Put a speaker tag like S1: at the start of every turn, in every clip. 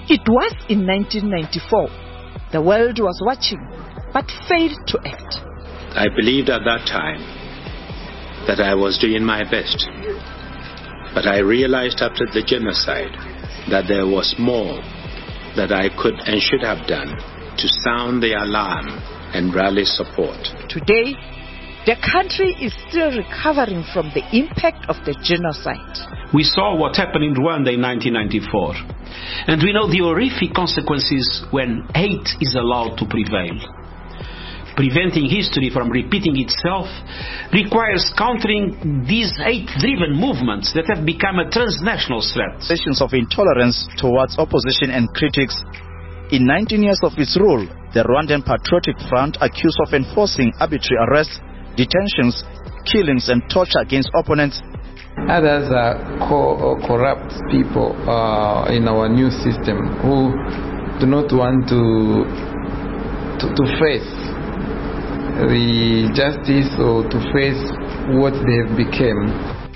S1: It was in 1994. The world was watching, but failed to act.
S2: I believed at that time that I was doing my best. But I realized after the genocide that there was more that I could and should have done to sound the alarm and rally support.
S1: Today, the country is still recovering from the impact of the genocide.
S3: We saw what happened in Rwanda in 1994. And we know the horrific consequences when hate is allowed to prevail. Preventing history from repeating itself requires countering these hate-driven movements that have become a transnational threat.
S4: Sessions of intolerance towards opposition and critics. In 19 years of its rule, the Rwandan Patriotic Front accused of enforcing arbitrary arrests, detentions, killings and torture against opponents.
S5: Others are corrupt people in our new system who do not want to face the justice or to face what they have become.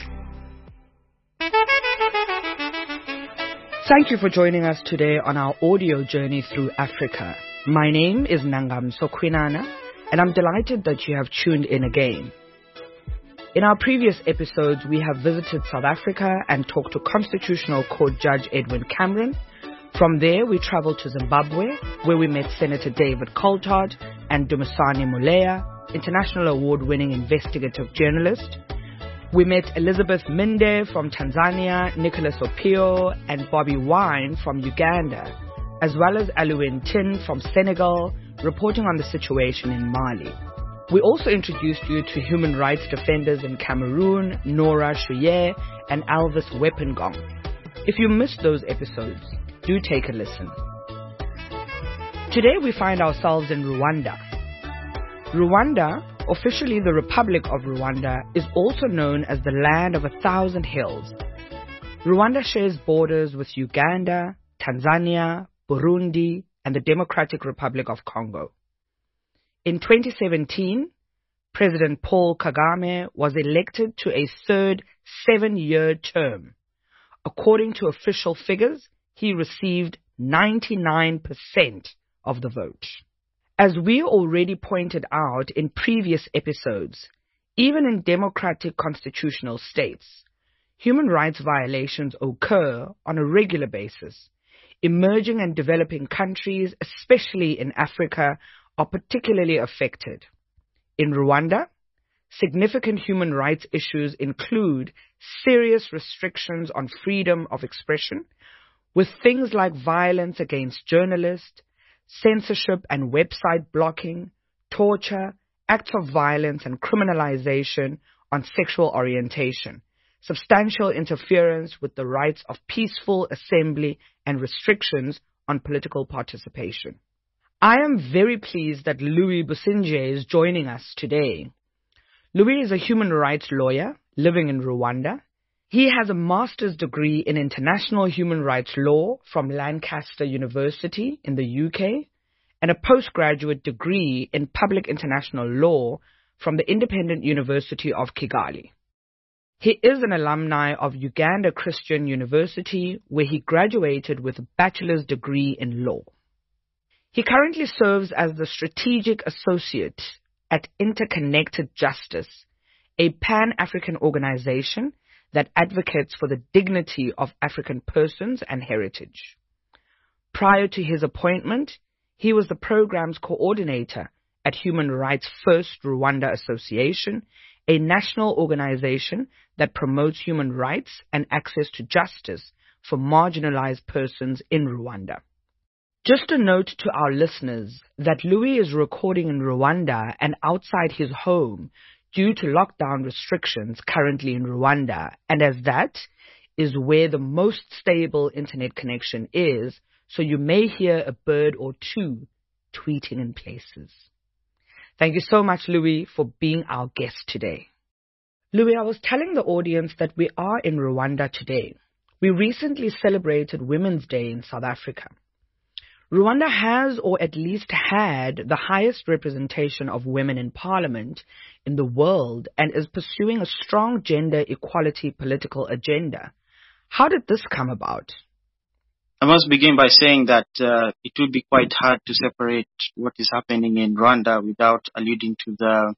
S1: Thank you for joining us today on our audio journey through Africa. My name is Nangamso Kwinana, and I'm delighted that you have tuned in again. In our previous episodes, we have visited South Africa and talked to Constitutional Court Judge Edwin Cameron. From there, we traveled to Zimbabwe, where we met Senator David Coltart and Dumisani Muleya, international award-winning investigative journalist. We met Elizabeth Minde from Tanzania, Nicholas Opio, and Bobby Wine from Uganda, as well as Alouin Tin from Senegal, reporting on the situation in Mali. We also introduced you to human rights defenders in Cameroon, Nora Shuye and Alvis Wepengong. If you missed those episodes, do take a listen. Today we find ourselves in Rwanda. Rwanda, officially the Republic of Rwanda, is also known as the Land of 1,000 Hills. Rwanda shares borders with Uganda, Tanzania, Burundi, and the Democratic Republic of Congo. In 2017, President Paul Kagame was elected to a third 7-year term. According to official figures, he received 99% of the vote. As we already pointed out in previous episodes, even in democratic constitutional states, human rights violations occur on a regular basis. Emerging and developing countries, especially in Africa, are particularly affected. In Rwanda, significant human rights issues include serious restrictions on freedom of expression, with things like violence against journalists, censorship and website blocking, torture, acts of violence and criminalization on sexual orientation, substantial interference with the rights of peaceful assembly and restrictions on political participation. I am very pleased that Louis Businje is joining us today. Louis is a human rights lawyer living in Rwanda. He has a master's degree in international human rights law from Lancaster University in the UK and a postgraduate degree in public international law from the Independent University of Kigali. He is an alumni of Uganda Christian University, where he graduated with a bachelor's degree in law. He currently serves as the Strategic Associate at Interconnected Justice, a Pan-African organization that advocates for the dignity of African persons and heritage. Prior to his appointment, he was the program's coordinator at Human Rights First Rwanda Association, a national organization that promotes human rights and access to justice for marginalized persons in Rwanda. Just a note to our listeners that Louis is recording in Rwanda and outside his home due to lockdown restrictions currently in Rwanda, and as that is where the most stable internet connection is, so you may hear a bird or two tweeting in places. Thank you so much, Louis, for being our guest today. Louis, I was telling the audience that we are in Rwanda today. We recently celebrated Women's Day in South Africa. Rwanda has, or at least had, the highest representation of women in parliament in the world and is pursuing a strong gender equality political agenda. How did this come about?
S6: I must begin by saying that it would be quite hard to separate what is happening in Rwanda without alluding to the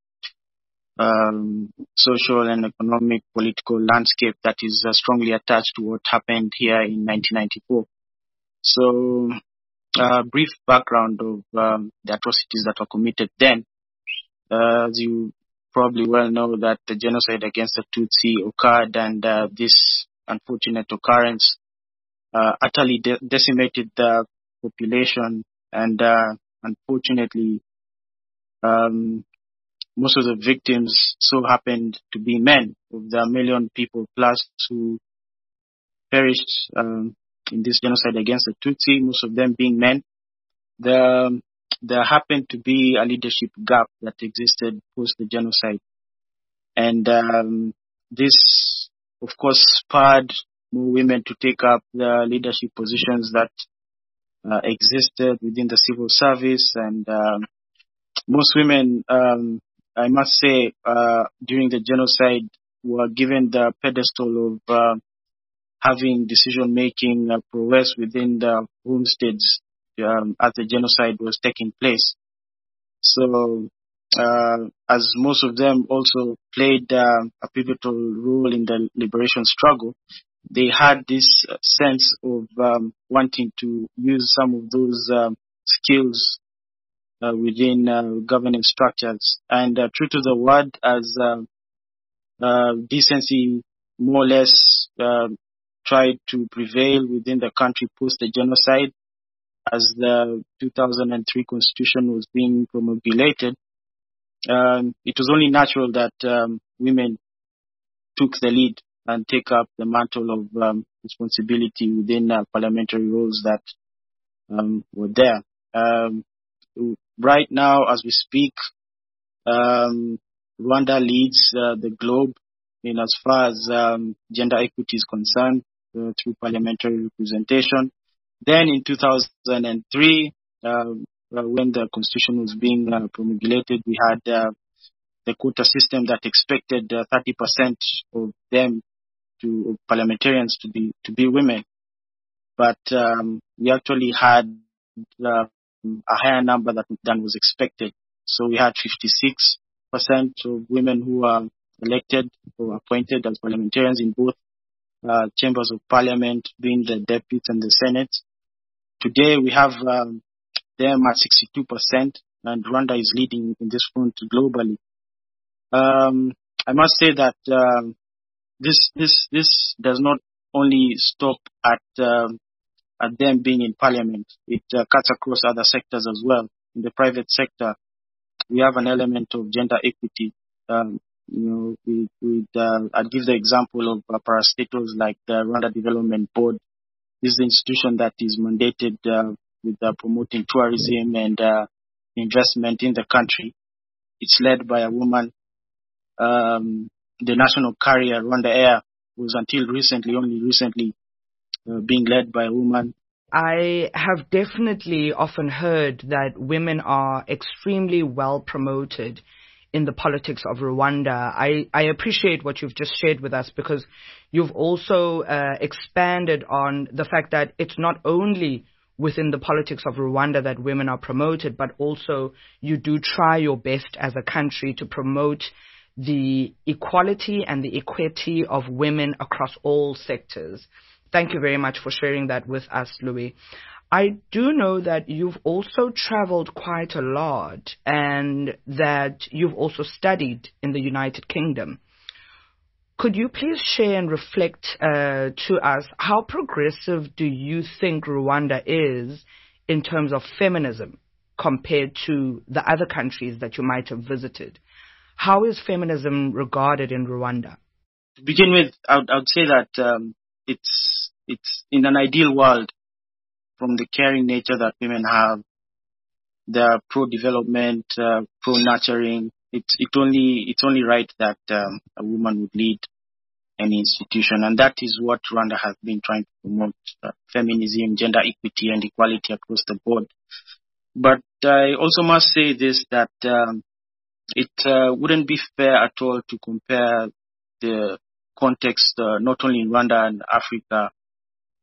S6: social and economic political landscape that is strongly attached to what happened here in 1994. So, brief background of the atrocities that were committed then. As you probably well know, that the genocide against the Tutsi occurred, and this unfortunate occurrence utterly decimated the population, and unfortunately, most of the victims so happened to be men. Of the 1 million people plus who perished in this genocide against the Tutsi, most of them being men, there happened to be a leadership gap that existed post the genocide. And this, of course, spurred more women to take up the leadership positions that existed within the civil service. And most women, I must say, during the genocide were given the pedestal of having decision-making prowess within the homesteads as the genocide was taking place. So, as most of them also played a pivotal role in the liberation struggle, they had this sense of wanting to use some of those skills within governance structures. And true to the word, as decency more or less tried to prevail within the country post the genocide, as the 2003 constitution was being promulgated, it was only natural that women took the lead and take up the mantle of responsibility within parliamentary roles that were there. Right now, as we speak, Rwanda leads the globe in as far as gender equity is concerned through parliamentary representation. Then in 2003, when the constitution was being promulgated, we had the quota system that expected 30% of them of parliamentarians to be women, but we actually had a higher number than was expected. So we had 56% of women who are elected or appointed as parliamentarians in both chambers of parliament, being the deputies and the Senate. Today we have them at 62%, and Rwanda is leading in this front globally. I must say that this does not only stop at them being in parliament. It cuts across other sectors as well. In the private sector, we have an element of gender equity. I'd give the example of parastatals like the Rwanda Development Board. This is the institution that is mandated with promoting tourism and investment in the country. It's led by a woman. The national carrier, Rwanda Air, was until only recently being led by a woman.
S1: I have definitely often heard that women are extremely well promoted in the politics of Rwanda. I appreciate what you've just shared with us, because you've also expanded on the fact that it's not only within the politics of Rwanda that women are promoted, but also you do try your best as a country to promote the equality and the equity of women across all sectors. Thank you very much for sharing that with us, Louis. I do know that you've also traveled quite a lot and that you've also studied in the United Kingdom. Could you please share and reflect to us how progressive do you think Rwanda is in terms of feminism compared to the other countries that you might have visited? How is feminism regarded in Rwanda?
S6: To begin with, I would say that it's in an ideal world, from the caring nature that women have, the pro-development, pro-nurturing, it's only right that a woman would lead any institution, and that is what Rwanda has been trying to promote: feminism, gender equity, and equality across the board. But I also must say this, that it wouldn't be fair at all to compare the context not only in Rwanda and Africa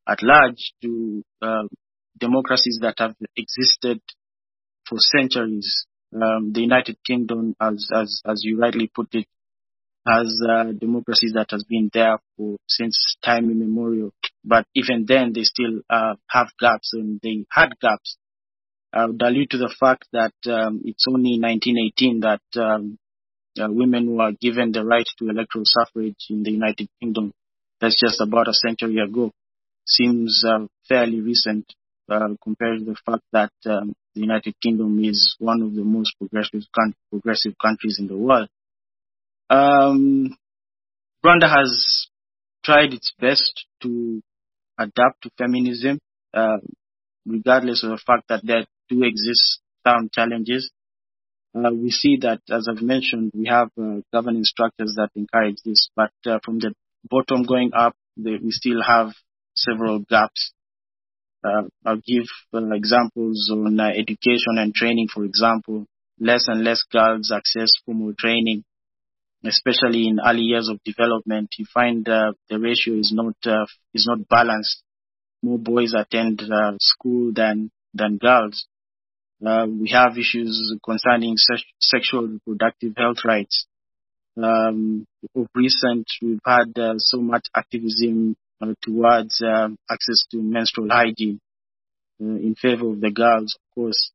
S6: at large to democracies that have existed for centuries. The United Kingdom, as you rightly put it, has democracy that has been there since time immemorial. But even then, they still have gaps, and they had gaps. I would allude to the fact that it's only in 1918 that women were given the right to electoral suffrage in the United Kingdom. That's just about a century ago. Seems fairly recent compared to the fact that the United Kingdom is one of the most progressive countries in the world. Rwanda has tried its best to adapt to feminism, regardless of the fact that there do exist some challenges. We see that, as I've mentioned, we have governing structures that encourage this, but from the bottom going up, we still have several gaps. I'll give examples on education and training. For example, less and less girls access formal training, especially in early years of development. You find the ratio is not balanced. More boys attend school than girls. We have issues concerning sexual reproductive health rights. Of recent, we've had so much activism towards access to menstrual hygiene in favor of the girls, of course.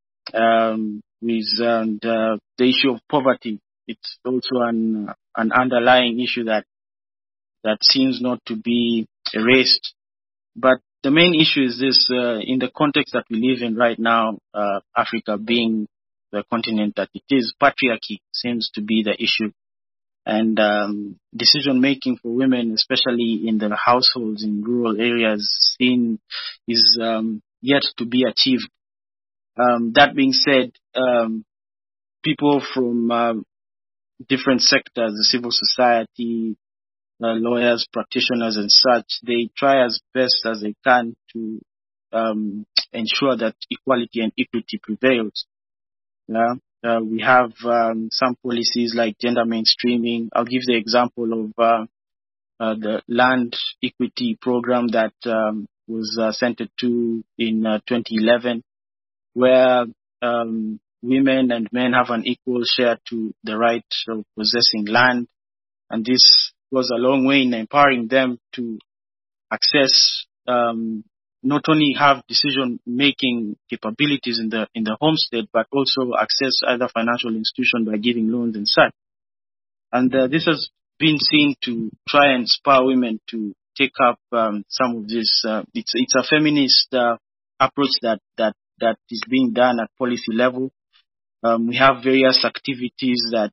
S6: With the issue of poverty, it's also an underlying issue that seems not to be erased. But the main issue is this, in the context that we live in right now, Africa being the continent that it is, patriarchy seems to be the issue. And decision making for women, especially in the households in rural areas, is yet to be achieved. That being said, people from different sectors, the civil society, lawyers, practitioners, and such, they try as best as they can to ensure that equality and equity prevails. We have some policies like gender mainstreaming. I'll give the example of the land equity program that was centered to in 2011, where women and men have an equal share to the right of possessing land. And this goes a long way in empowering them to access, not only have decision-making capabilities in the homestead, but also access other financial institutions by giving loans and such. And this has been seen to try and inspire women to take up some of this. It's a feminist approach that is being done at policy level. We have various activities that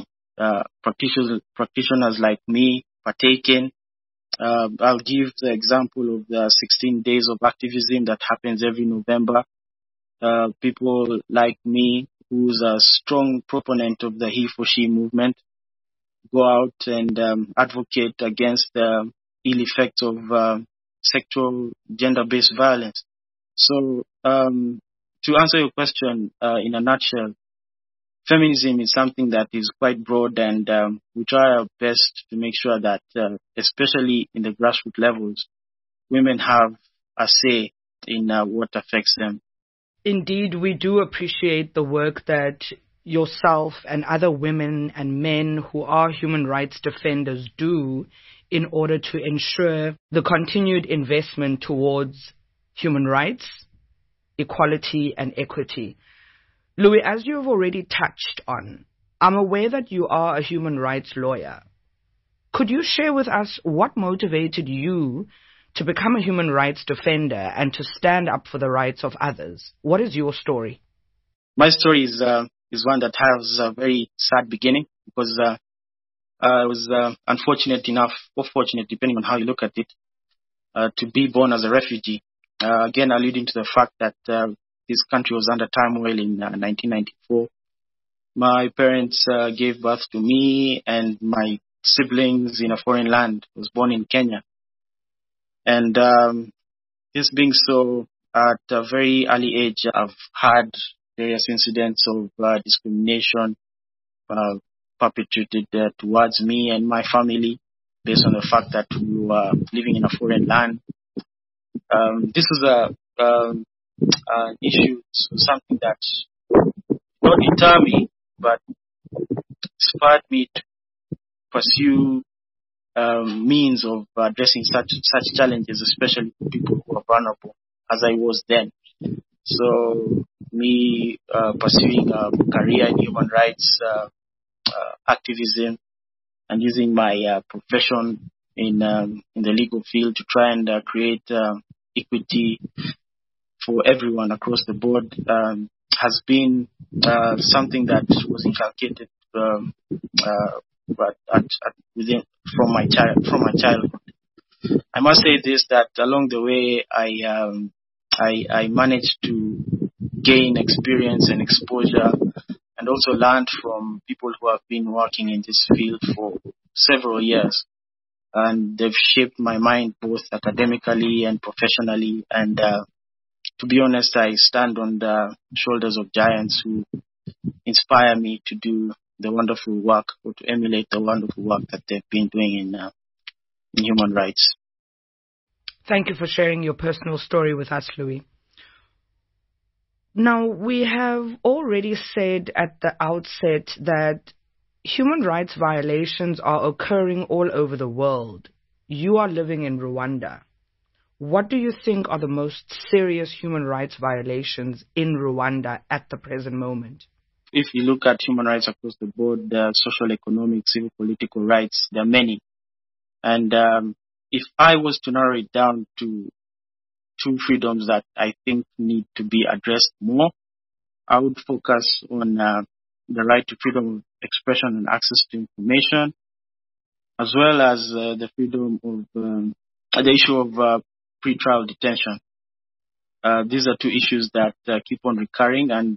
S6: practitioners like me partake in. I'll give the example of the 16 days of activism that happens every November. People like me, who's a strong proponent of the he for she movement, go out and advocate against the ill effects of sexual gender-based violence. So to answer your question in a nutshell, feminism is something that is quite broad, and we try our best to make sure that, especially in the grassroots levels, women have a say in what affects them.
S1: Indeed, we do appreciate the work that yourself and other women and men who are human rights defenders do in order to ensure the continued investment towards human rights, equality, and equity. Louis, as you've already touched on, I'm aware that you are a human rights lawyer. Could you share with us what motivated you to become a human rights defender and to stand up for the rights of others? What is your story?
S6: My story is one that has a very sad beginning, because I was unfortunate enough, or fortunate, depending on how you look at it, to be born as a refugee. Again, alluding to the fact that this country was under turmoil in 1994. My parents gave birth to me and my siblings in a foreign land. I was born in Kenya. And this being so, at a very early age, I've had various incidents of discrimination perpetrated towards me and my family based on the fact that we were living in a foreign land. This is an issue, something that not deter me, but inspired me to pursue means of addressing such challenges, especially for people who are vulnerable, as I was then. So, me pursuing a career in human rights activism and using my profession in the legal field to try and create equity for everyone across the board has been something that was inculcated from my childhood. I must say this, that along the way I managed to gain experience and exposure, and also learned from people who have been working in this field for several years, and they've shaped my mind both academically and professionally. And to be honest, I stand on the shoulders of giants who inspire me to do the wonderful work, or to emulate the wonderful work that they've been doing in human rights.
S1: Thank you for sharing your personal story with us, Louis. Now, we have already said at the outset that human rights violations are occurring all over the world. You are living in Rwanda. What do you think are the most serious human rights violations in Rwanda at the present moment?
S6: If you look at human rights across the board, the social, economic, civil, political rights, there are many. And if I was to narrow it down to two freedoms that I think need to be addressed more, I would focus on the right to freedom of expression and access to information, as well as the freedom of the issue of pretrial detention. These are two issues that keep on recurring and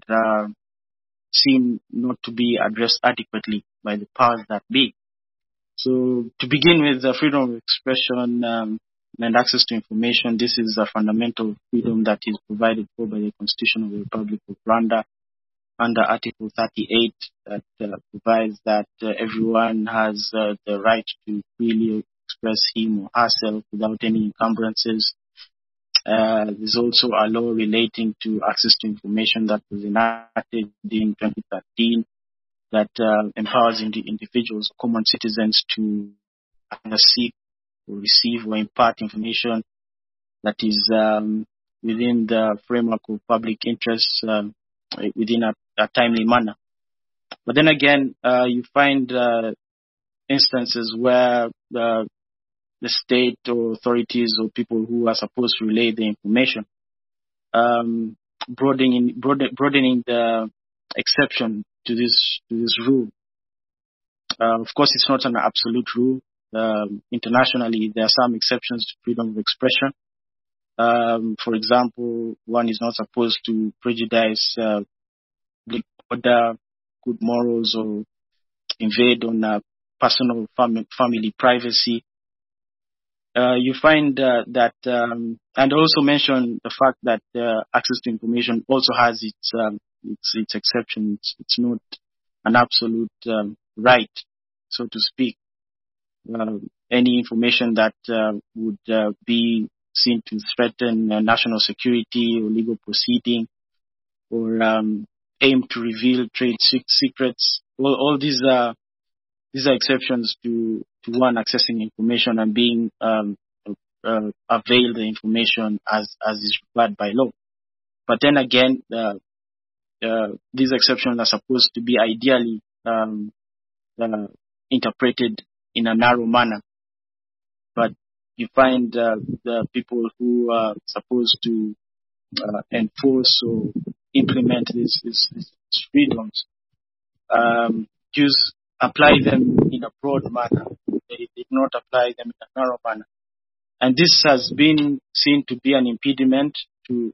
S6: seem not to be addressed adequately by the powers that be. So, to begin with, the freedom of expression and access to information, this is a fundamental freedom that is provided for by the Constitution of the Republic of Rwanda under Article 38, that provides that everyone has the right to freely express him or herself without any encumbrances. There's also a law relating to access to information that was enacted in 2013 that empowers individuals, common citizens, to either seek or receive or impart information that is within the framework of public interest within a timely manner. But then again, you find instances where the state or authorities or people who are supposed to relay the information broadening the exception to this rule. Of course, it's not an absolute rule. Internationally, there are some exceptions to freedom of expression. For example, one is not supposed to prejudice public order, good morals, or invade on personal family privacy. You find that, and also mention the fact that access to information also has its exceptions. It's not an absolute right, so to speak. Any information that would be seen to threaten national security or legal proceeding, or aim to reveal trade secrets, all these are exceptions to one accessing information and being avail the information as is required by law. But then again, these exceptions are supposed to be ideally interpreted in a narrow manner. But you find the people who are supposed to enforce or implement these freedoms apply them in a broad manner. They did not apply them in a narrow manner. And this has been seen to be an impediment to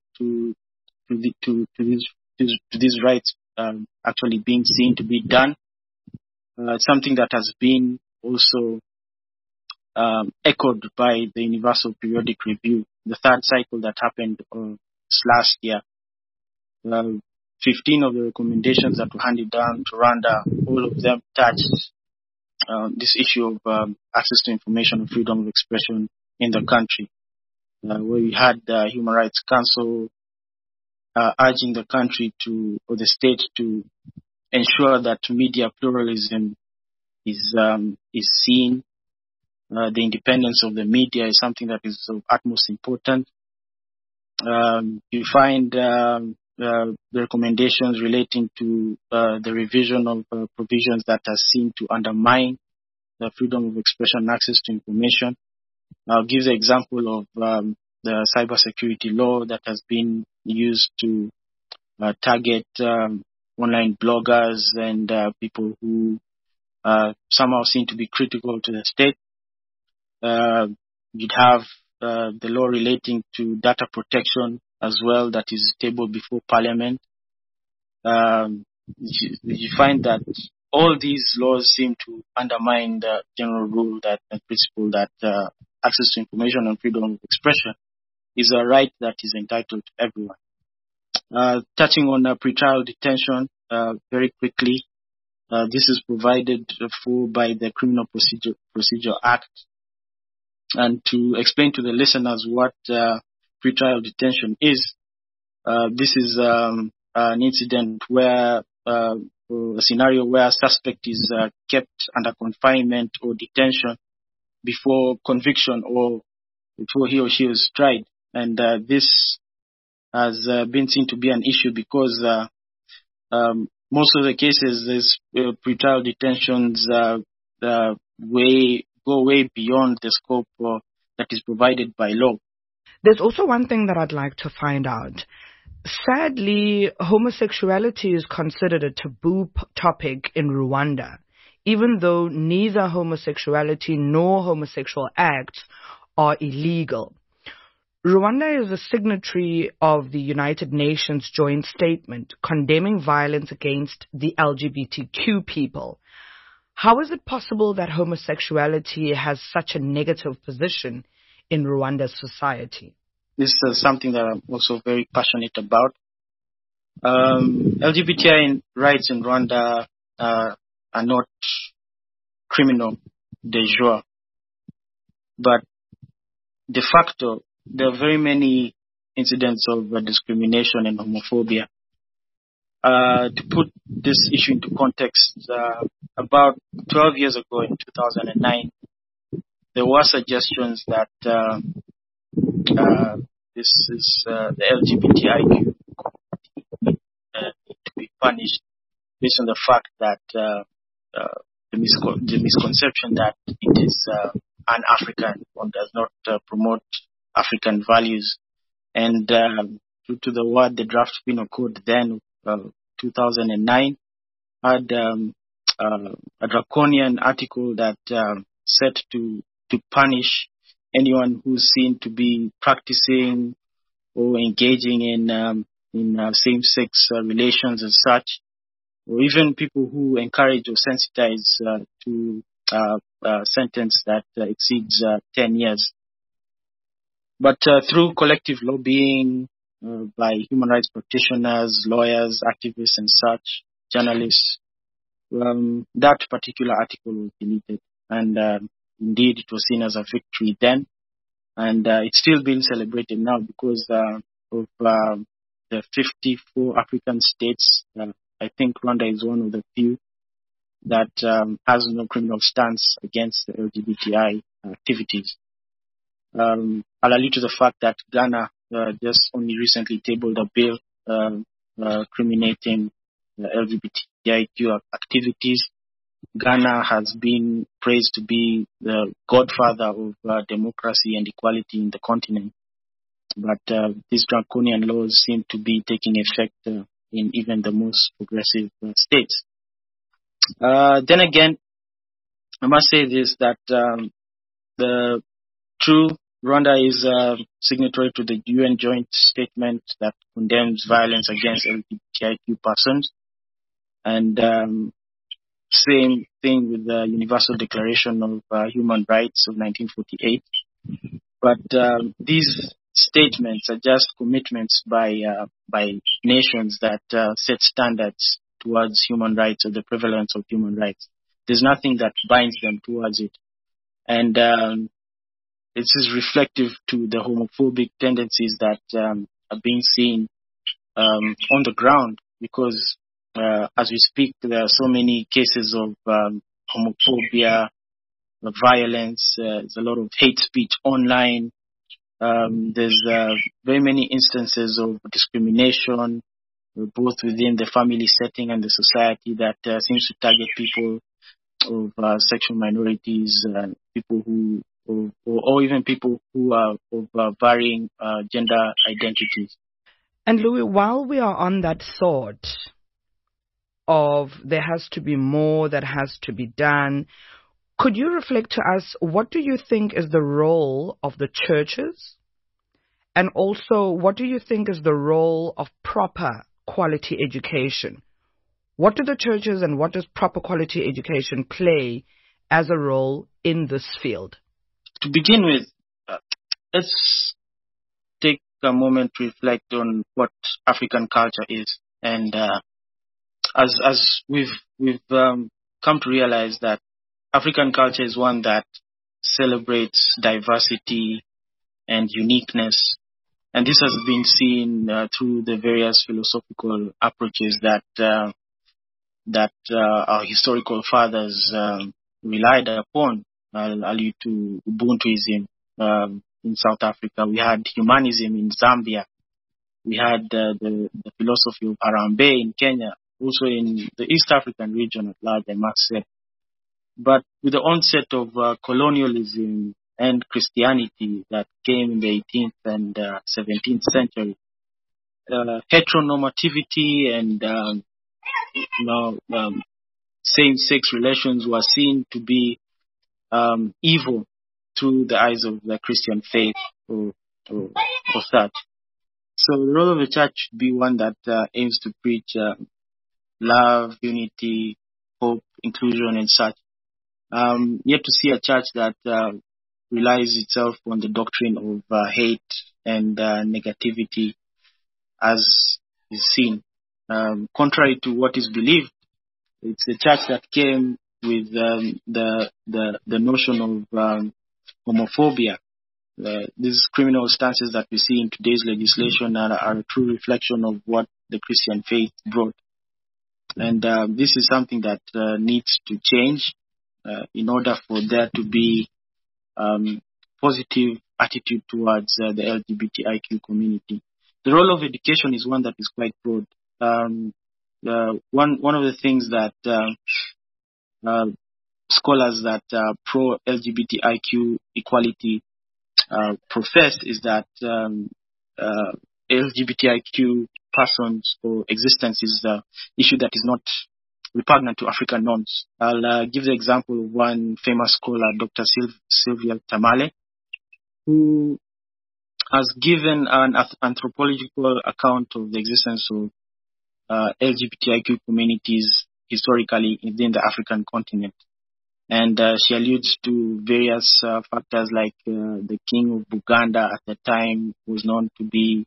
S6: these rights actually being seen to be done. Something that has been also echoed by the Universal Periodic Review, the third cycle that happened last year. 15 of the recommendations that were handed down to Rwanda, all of them touched this issue of access to information and freedom of expression in the country. where we had the Human Rights Council urging the country or the state to ensure that media pluralism is seen. The independence of the media is something that is of utmost importance. You find the recommendations relating to the revision of provisions that are seen to undermine the freedom of expression and access to information. I'll give the example of the cybersecurity law that has been used to target online bloggers and people who somehow seem to be critical to the state. You'd have the law relating to data protection as well that is tabled before Parliament. You find that all these laws seem to undermine the general rule that the principle that access to information and freedom of expression is a right that is entitled to everyone. Touching on pretrial detention very quickly, this is provided for by the Criminal Procedure Act. And to explain to the listeners what pretrial detention is, this is an incident where a scenario where a suspect is kept under confinement or detention before conviction or before he or she is tried. And this has been seen to be an issue because most of the cases, these pretrial detentions go way beyond the scope that is provided by law.
S1: There's also one thing that I'd like to find out. Sadly, homosexuality is considered a taboo topic in Rwanda, even though neither homosexuality nor homosexual acts are illegal. Rwanda is a signatory of the United Nations joint statement condemning violence against the LGBTQ people. How is it possible that homosexuality has such a negative position in Rwanda's society?
S6: This is something that I'm also very passionate about. LGBTI rights in Rwanda are not criminal de jure, but de facto, there are very many incidents of discrimination and homophobia. To put this issue into context, about 12 years ago in 2009, there were suggestions that this is the LGBTIQ community need to be punished based on the fact that the misconception that it is un-African or does not promote African values. And due to the draft penal code then, 2009, had a draconian article that set to punish anyone who's seen to be practicing or engaging in same-sex relations as such, or even people who encourage or sensitize to a sentence that exceeds 10 years. But through collective lobbying by human rights practitioners, lawyers, activists, and such, journalists, that particular article was deleted. And indeed, it was seen as a victory then. And it's still being celebrated now because of the 54 African states. I think Rwanda is one of the few that has no criminal stance against the LGBTI activities. I'll allude to the fact that Ghana just only recently tabled a bill criminating LGBTIQ activities. Ghana has been praised to be the godfather of democracy and equality in the continent. But these draconian laws seem to be taking effect in even the most progressive states. Then again, I must say this, that the true Rwanda is signatory to the UN joint statement that condemns violence against LGBTIQ persons. And same thing with the Universal Declaration of Human Rights of 1948. But these statements are just commitments by nations that set standards towards human rights or the prevalence of human rights. There's nothing that binds them towards it. And it is reflective to the homophobic tendencies that are being seen on the ground, because as we speak, there are so many cases of homophobia, violence. There's a lot of hate speech online. There's very many instances of discrimination, both within the family setting and the society, that seems to target people of sexual minorities, people who, or even people who are of varying gender identities.
S1: And Louis, while we are on that thought of there has to be more that has to be done, could you reflect to us, what do you think is the role of the churches? And also, what do you think is the role of proper quality education? What do the churches and what does proper quality education play as a role in this field?
S6: To begin with, let's take a moment to reflect on what African culture is. And as we've come to realize that African culture is one that celebrates diversity and uniqueness. And this has been seen through the various philosophical approaches that our historical fathers relied upon. I'll allude to Ubuntuism in South Africa. We had humanism in Zambia. We had the philosophy of Harambee in Kenya, also in the East African region at large, I must say. But with the onset of colonialism and Christianity that came in the 18th and 17th century, heteronormativity and same-sex relations were seen to be evil through the eyes of the Christian faith or such. So the role of the church should be one that aims to preach love, unity, hope, inclusion, and such. Yet to see a church that relies itself on the doctrine of hate and negativity, as is seen. Contrary to what is believed, it's a church that came with the notion of homophobia. These criminal stances that we see in today's legislation are a true reflection of what the Christian faith brought. And this is something that needs to change in order for there to be positive attitude towards the LGBTIQ community. The role of education is one that is quite broad. One of the things that scholars that pro LGBTIQ equality profess is that LGBTIQ persons or existence is an issue that is not repugnant to African norms. I'll give the example of one famous scholar, Dr. Sylvia Tamale, who has given an anthropological account of the existence of LGBTIQ communities historically within the African continent. And she alludes to various factors like the king of Buganda at the time was known to be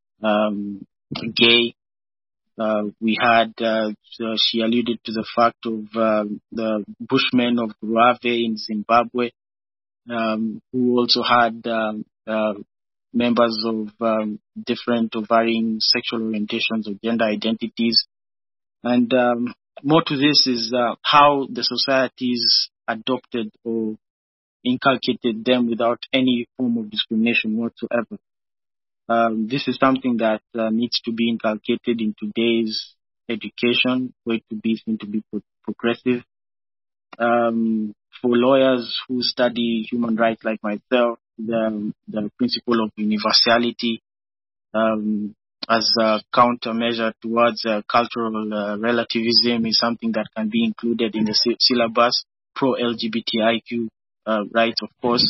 S6: gay. We had, she alluded to the fact of the Bushmen of Grave in Zimbabwe, who also had members of different or varying sexual orientations or gender identities. And more to this is how the societies adopted or inculcated them without any form of discrimination whatsoever. This is something that needs to be inculcated in today's education for it to be seen to be progressive. For lawyers who study human rights like myself, the principle of universality as a countermeasure towards cultural relativism is something that can be included in the syllabus. Pro-LGBTIQ rights, of course.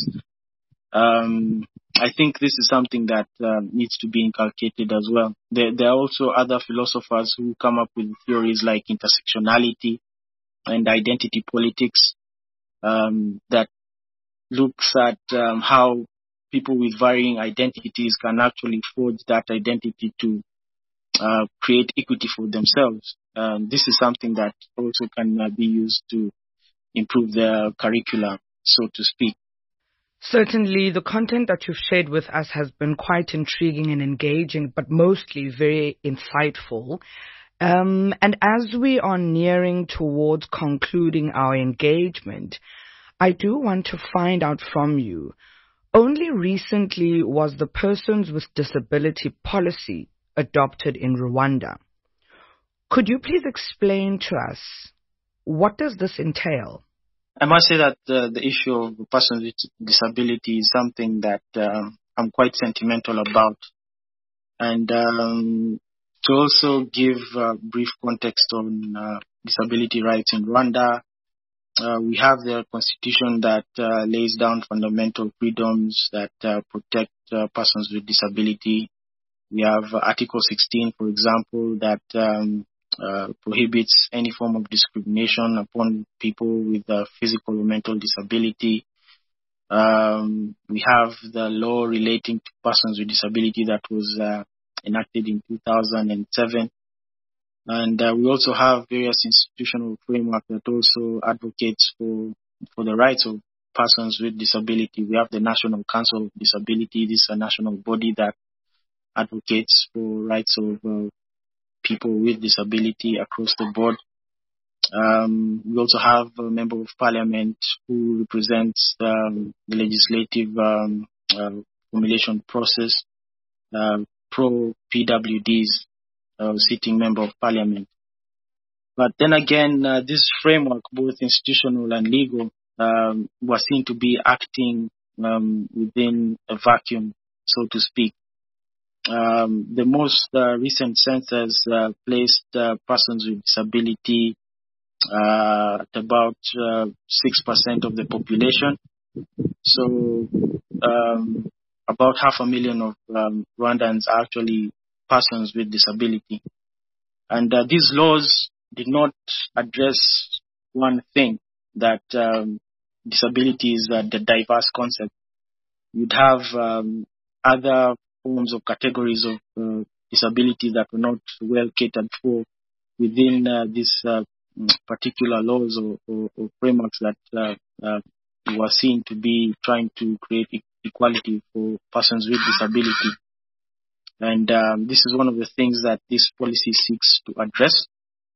S6: I think this is something that needs to be inculcated as well. There are also other philosophers who come up with theories like intersectionality and identity politics that looks at how people with varying identities can actually forge that identity to create equity for themselves. This is something that also can be used to improve their curricula, so to speak.
S1: Certainly, the content that you've shared with us has been quite intriguing and engaging, but mostly very insightful. And as we are nearing towards concluding our engagement, I do want to find out from you. Only recently was the Persons with Disability policy adopted in Rwanda. Could you please explain to us, what does this entail?
S6: I must say that the issue of persons with disability is something that I'm quite sentimental about. And to also give brief context on disability rights in Rwanda, we have the constitution that lays down fundamental freedoms that protect persons with disability. We have Article 16, for example, that prohibits any form of discrimination upon people with physical or mental disability. We have the law relating to persons with disability that was enacted in 2007. And we also have various institutional framework that also advocates for the rights of persons with disability. We have the National Council of Disability. This is a national body that advocates for rights of people with disability across the board. We also have a member of parliament who represents the legislative formulation process, pro PWDs, sitting member of parliament. But then again, this framework, both institutional and legal, were seen to be acting within a vacuum, so to speak. The most recent census placed persons with disability at about 6% of the population. So about 500,000 of Rwandans are actually persons with disability. And these laws did not address one thing, that disability is the diverse concept. You'd have other forms of categories of disability that were not well catered for within these particular laws or frameworks that were seen to be trying to create equality for persons with disability. And this is one of the things that this policy seeks to address.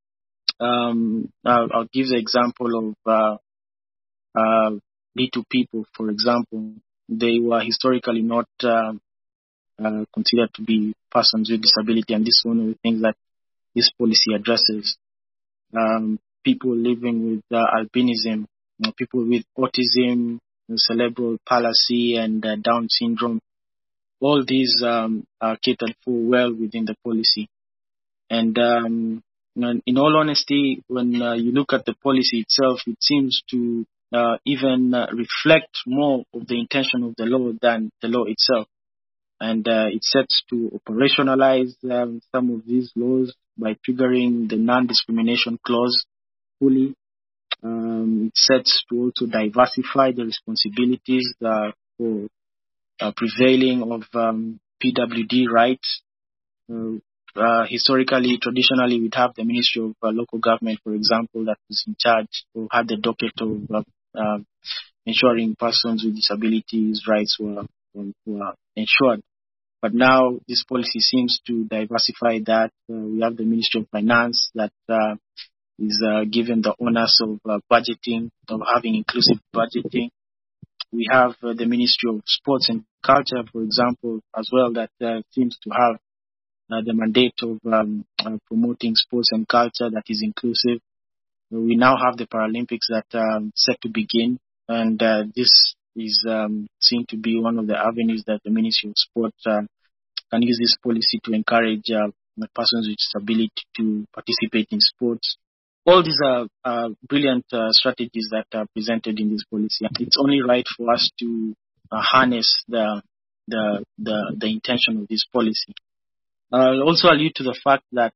S6: I'll give the example of B2 people, for example. They were historically not considered to be persons with disability, and this is one of the things that this policy addresses. People living with albinism, people with autism, cerebral palsy, and Down syndrome. All these are catered for well within the policy. And in all honesty, when you look at the policy itself, it seems to even reflect more of the intention of the law than the law itself. And it sets to operationalize some of these laws by triggering the non-discrimination clause fully. It sets to also diversify the responsibilities for prevailing of PWD rights. Historically, traditionally, we'd have the Ministry of Local Government, for example, that was in charge or had the docket of ensuring persons with disabilities' rights were ensured. But now this policy seems to diversify that. We have the Ministry of Finance that is given the onus of budgeting, of having inclusive budgeting. We have the Ministry of Sports and Culture, for example, as well, that seems to have the mandate of promoting sports and culture that is inclusive. We now have the Paralympics that are set to begin, and this is seen to be one of the avenues that the Ministry of Sport can use this policy to encourage persons with disability to participate in sports. All these are brilliant strategies that are presented in this policy. It's only right for us to harness the intention of this policy. I'll also allude to the fact that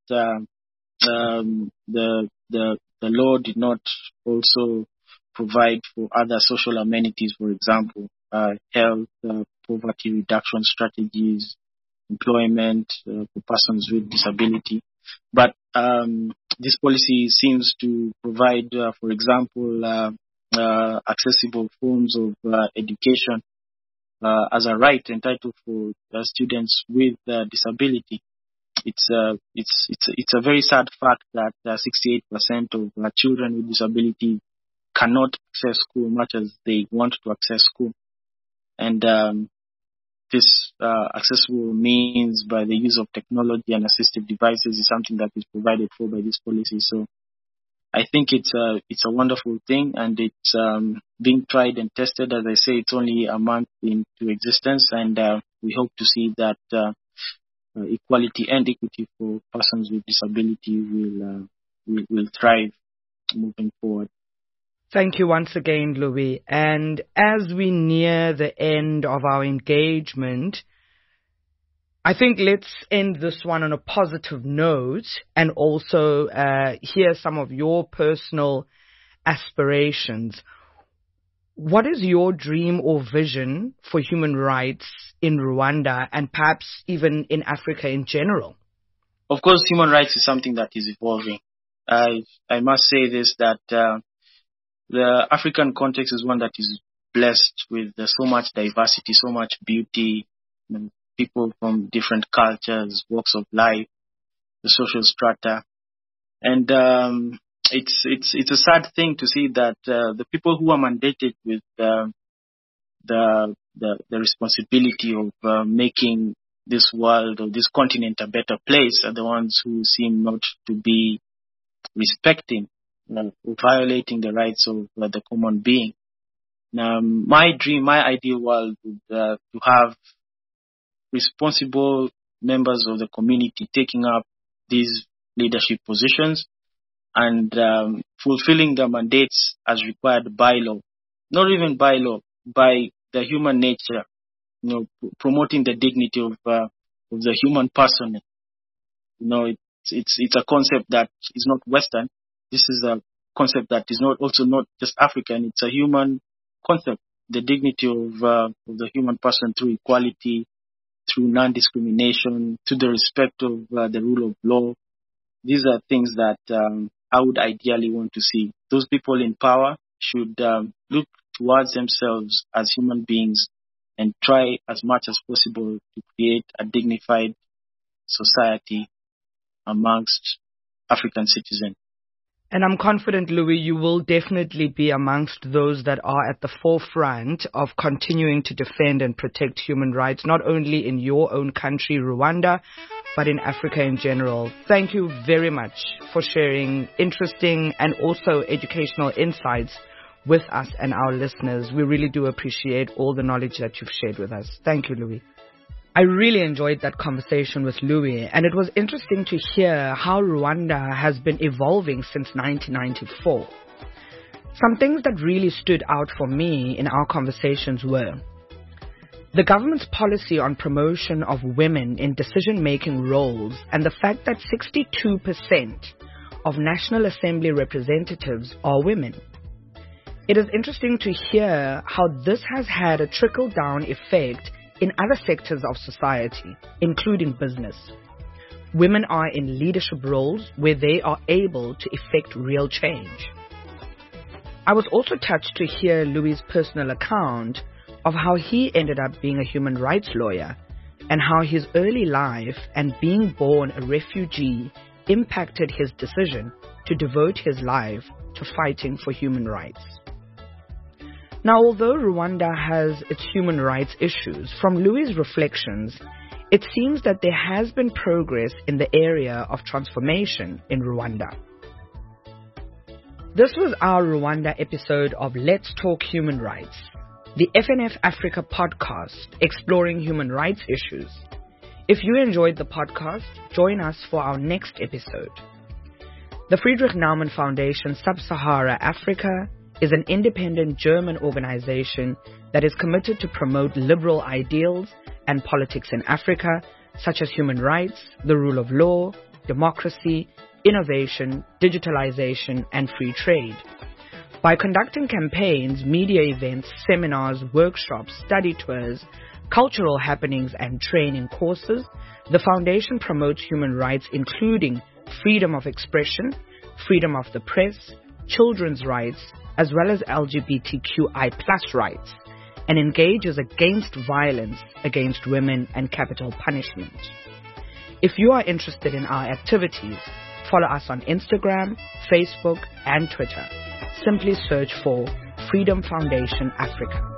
S6: the law did not also provide for other social amenities, for example, health, poverty reduction strategies, employment for persons with disability. But this policy seems to provide, for example, accessible forms of education as a right entitled for students with disability. It's a very sad fact that 68% of children with disability cannot access school much as they want to access school. And this accessible means by the use of technology and assistive devices is something that is provided for by this policy. So I think it's a wonderful thing, and it's being tried and tested. As I say, it's only a month into existence, and we hope to see that equality and equity for persons with disability will thrive moving forward.
S1: Thank you once again, Louis. And as we near the end of our engagement, I think let's end this one on a positive note and also hear some of your personal aspirations. What is your dream or vision for human rights in Rwanda and perhaps even in Africa in general?
S6: Of course, human rights is something that is evolving. I must say this, that the African context is one that is blessed with so much diversity, so much beauty, people from different cultures, walks of life, the social strata. And it's a sad thing to see that the people who are mandated with the responsibility of making this world or this continent a better place are the ones who seem not to be respecting, violating the rights of the common being. Now, my dream, my ideal world would to have responsible members of the community taking up these leadership positions and fulfilling their mandates as required by law. Not even by law, by the human nature, promoting the dignity of the human person. It's a concept that is not Western. This is a concept that is not just African. It's a human concept. The dignity of the human person through equality, through non-discrimination, to the respect of the rule of law. These are things that I would ideally want to see. Those people in power should look towards themselves as human beings and try as much as possible to create a dignified society amongst African citizens.
S1: And I'm confident, Louis, you will definitely be amongst those that are at the forefront of continuing to defend and protect human rights, not only in your own country, Rwanda, but in Africa in general. Thank you very much for sharing interesting and also educational insights with us and our listeners. We really do appreciate all the knowledge that you've shared with us. Thank you, Louis. I really enjoyed that conversation with Louis, and it was interesting to hear how Rwanda has been evolving since 1994. Some things that really stood out for me in our conversations were the government's policy on promotion of women in decision-making roles and the fact that 62% of National Assembly representatives are women. It is interesting to hear how this has had a trickle-down effect in other sectors of society, including business. Women are in leadership roles where they are able to effect real change. I was also touched to hear Louis' personal account of how he ended up being a human rights lawyer and how his early life and being born a refugee impacted his decision to devote his life to fighting for human rights. Now, although Rwanda has its human rights issues, from Louis' reflections, it seems that there has been progress in the area of transformation in Rwanda. This was our Rwanda episode of Let's Talk Human Rights, the FNF Africa podcast exploring human rights issues. If you enjoyed the podcast, join us for our next episode. The Friedrich Naumann Foundation Sub-Sahara Africa is an independent German organization that is committed to promote liberal ideals and politics in Africa, such as human rights, the rule of law, democracy, innovation, digitalization, and free trade. By conducting campaigns, media events, seminars, workshops, study tours, cultural happenings, and training courses, the foundation promotes human rights including freedom of expression, freedom of the press, children's rights, as well as LGBTQI+ rights, and engages against violence against women and capital punishment. If you are interested in our activities, follow us on Instagram, Facebook, and Twitter. Simply search for Freedom Foundation Africa.